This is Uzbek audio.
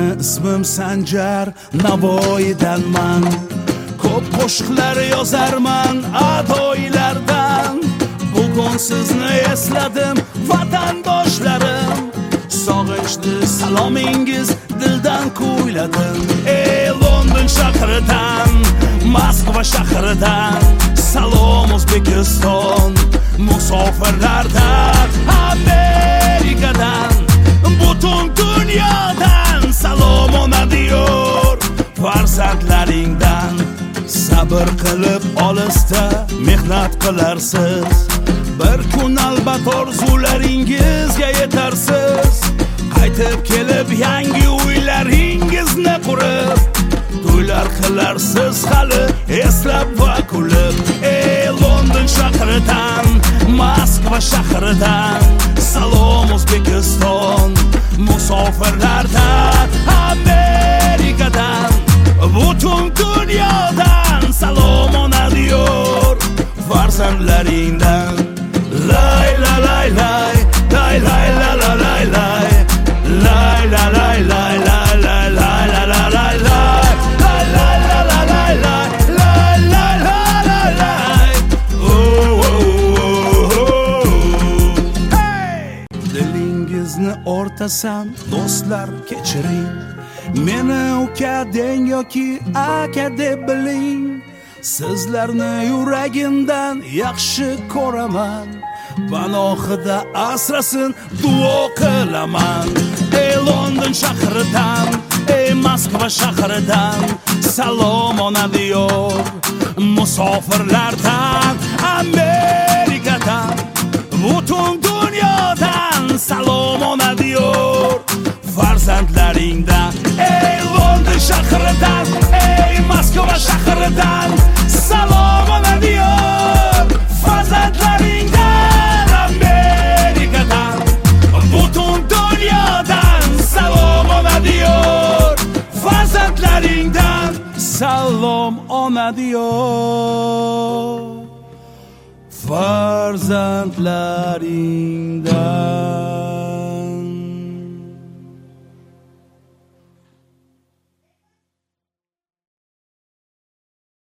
ismim Sanjar, Navoiydanman. Ko'p qo'shiqlar yozarman adoylardan. Bugun sizni esladim vatandoshlarim. Sog'inchli salomingiz dildan kuyladim. Ey London shahridan, Moskva shahridan, salom O'zbekiston musofirlardan, Amerikadan, butun dunyodan salom ona diyor farzandlaringdan. Sabr qilib olisda mehnat qilarsiz, bir kun albat orzularingizga yetarsiz. Qaytib kelib yangi uylaringizni qurib, to'ylar qilarsiz hali eslab va kulib. Ey London shahridan, Moskva shahridan, salom O'zbekiston musofirlardan, Amerikadan, butun dunyodan salom ona diyor farzandlaringdan. Lay la lay lay, lay lay la la lay lay, lay la lay lay lay lay lay la la lay lay, lay lay la la lay lay, lay lay la la lay. Oh oh oh. Hey! Dilingizni o'rtasam do'stlar kechiring, meni uka deng yoki aka deb biling. Sizlarni yuragimdan yaxshi ko'raman, panohida asrasin duo qilaman. Ey London shahridan, ey Moskva shahridan, salom ona diyor musofirlardan, Amerikadan, butun dunyodan salom ona diyor farzandlaringdan. Ey London shahridan, ey Moskva shahridan, salom ona diyor farzandlaringdan, Amerikadan, butun dunyodan salom ona diyor farzandlaringdan, salom ona diyor farzandlaringdan.